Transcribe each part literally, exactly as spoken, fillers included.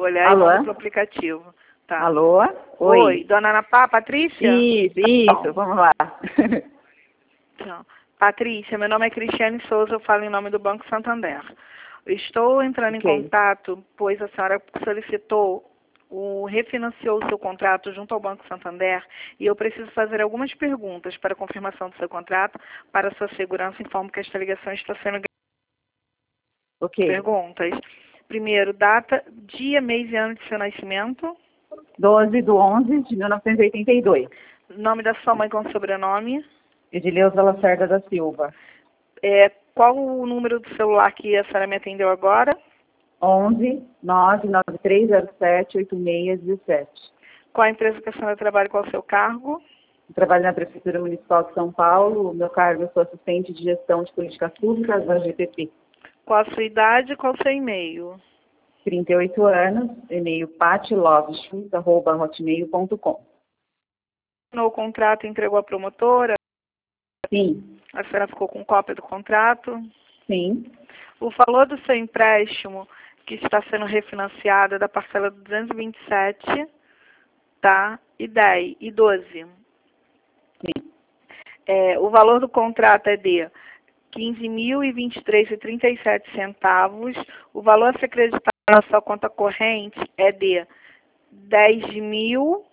Vou olhar Alô? e mando pro aplicativo. Tá. Alô? Oi. Oi. Dona Ana Pá, Patrícia? Isso, Tá isso, bom. vamos lá. Então, Patrícia, meu nome é Cristiane Souza, eu falo em nome do Banco Santander. Estou entrando Ok. em contato, pois a senhora solicitou, o, refinanciou o seu contrato junto ao Banco Santander e eu preciso fazer algumas perguntas para confirmação do seu contrato. Para sua segurança, informo que esta ligação está sendo gravada. Ok. Perguntas. Primeiro, data, dia, mês e ano de seu nascimento. doze de onze de mil novecentos e oitenta e dois. Nome da sua mãe com sobrenome. Edileuza Lacerda da Silva. É, qual o número do celular que a senhora me atendeu agora? onze nove nove três zero sete oito seis um sete. Qual a empresa que a senhora trabalha, qual o seu cargo? Eu trabalho na Prefeitura Municipal de São Paulo. O meu cargo, eu sou assistente de gestão de políticas públicas da G P P. Qual a sua idade e qual o seu e-mail? trinta e oito anos, e-mail patilovechus arroba hotmail ponto com. No contrato entregou à promotora? Sim, A senhora ficou com cópia do contrato? sim. O valor do seu empréstimo, que está sendo refinanciado, é da parcela duzentos e vinte e sete, tá? E dez, e doze. Sim. É, o valor do contrato é de quinze mil e vinte e três reais e trinta e sete centavos. O valor a ser acreditado na sua conta corrente é de dez mil.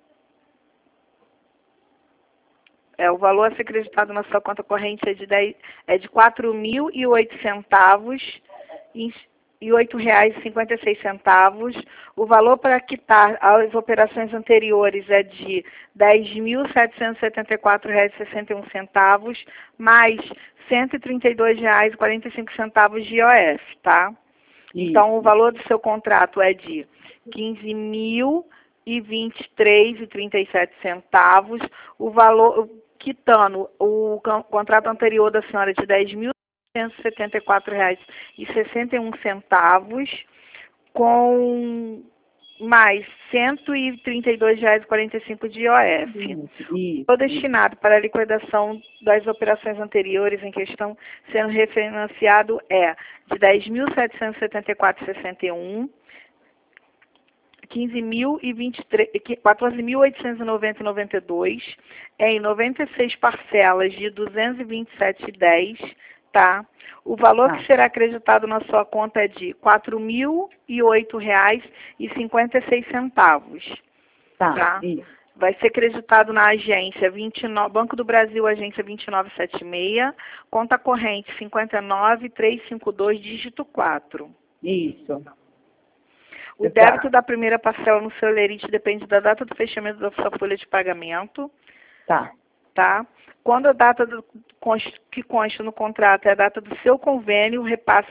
É, o valor a ser acreditado na sua conta corrente é de, dez, é de quatro mil e oito centavos e oito reais e cinquenta e seis centavos. O valor para quitar as operações anteriores é de dez mil setecentos e setenta e quatro reais e sessenta e um centavos, mais cento e trinta e dois reais e quarenta e cinco centavos de I O F, tá? Isso. Então, o valor do seu contrato é de quinze mil e vinte e três reais e trinta e sete centavos. O valor, quitando o contrato anterior da senhora de dez mil setecentos e setenta e quatro reais e sessenta e um centavos, com mais cento e trinta e dois reais e quarenta e cinco de I O F. Isso, isso, Foi destinado para a liquidação das operações anteriores em questão sendo refinanciado é de dez mil setecentos e setenta e quatro reais e sessenta e um, quinze mil e vinte e três, quatorze mil oitocentos e noventa reais e noventa e dois, em noventa e seis parcelas de duzentos e vinte e sete reais e dez centavos, tá? O valor tá. que será acreditado na sua conta é de quatro mil e oito reais e cinquenta e seis centavos. Tá, Tá? isso. Vai ser acreditado na agência vinte e nove, Banco do Brasil, agência vinte e nove setenta e seis, conta corrente cinquenta e nove trezentos e cinquenta e dois, dígito quatro. Isso. O Exato. débito da primeira parcela no seu lerite depende da data do fechamento da sua folha de pagamento. Tá. Tá? Quando a data do, que consta no contrato é a data do seu convênio, o repasse...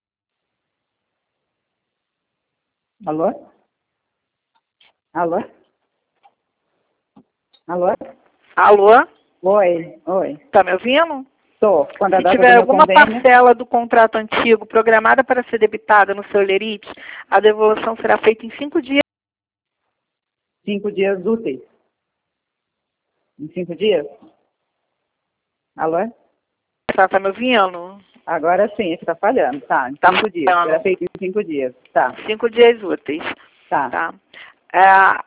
Alô? Alô? Alô? Alô? Oi, oi. Tá me ouvindo? Tô. Quando a Se data tiver do meu alguma convênio... parcela do contrato antigo programada para ser debitada no seu lerite, a devolução será feita em cinco dias. Cinco dias úteis. Em cinco dias? Alô? Tá, tá me ouvindo? Agora sim, é que tá falhando. Tá, em Tá cinco dias. falhando. Será feito em cinco dias. Tá, Cinco dias úteis. tá. Tá? É,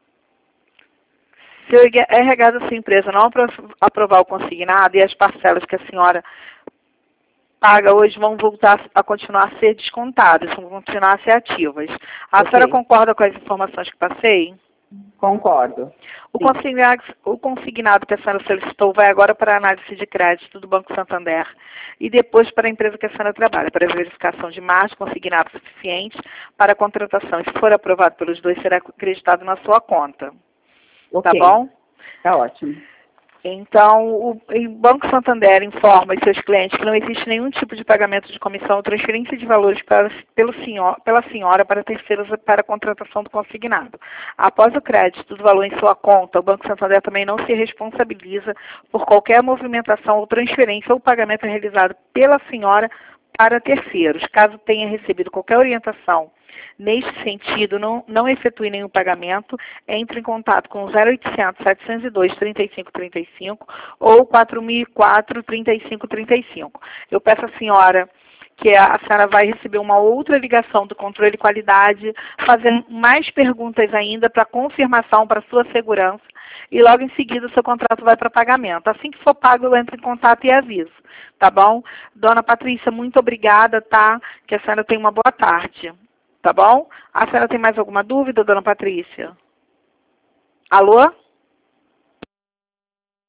se o R H da sua empresa não apro- aprovar o consignado e as parcelas que a senhora paga hoje vão voltar a continuar a ser descontadas, vão continuar a ser ativas. A Ok. senhora concorda com as informações que passei? Concordo. O Sim. consignado, o consignado que a senhora solicitou vai agora para a análise de crédito do Banco Santander e depois para a empresa que a senhora trabalha, para a verificação de mais consignados suficientes para a contratação. E se for aprovado pelos dois, será acreditado na sua conta. Ok. Tá bom? Tá ótimo. Então, o, o Banco Santander informa os seus clientes que não existe nenhum tipo de pagamento de comissão ou transferência de valores para, pelo senhor, pela senhora para terceiros para a contratação do consignado. Após o crédito do valor em sua conta, o Banco Santander também não se responsabiliza por qualquer movimentação ou transferência ou pagamento realizado pela senhora para terceiros. Caso tenha recebido qualquer orientação neste sentido, não, não efetue nenhum pagamento, entre em contato com zero oitocentos, setecentos e dois, trinta e cinco trinta e cinco ou quatro mil e quatro, trinta e cinco trinta e cinco. Eu peço à senhora que a senhora vai receber uma outra ligação do controle de qualidade, fazendo mais perguntas ainda para confirmação, para sua segurança, e logo em seguida o seu contrato vai para pagamento. Assim que for pago, eu entro em contato e aviso, tá bom? Dona Patrícia, muito obrigada, tá? Que a senhora tenha uma boa tarde, tá bom? A senhora tem mais alguma dúvida, dona Patrícia? Alô?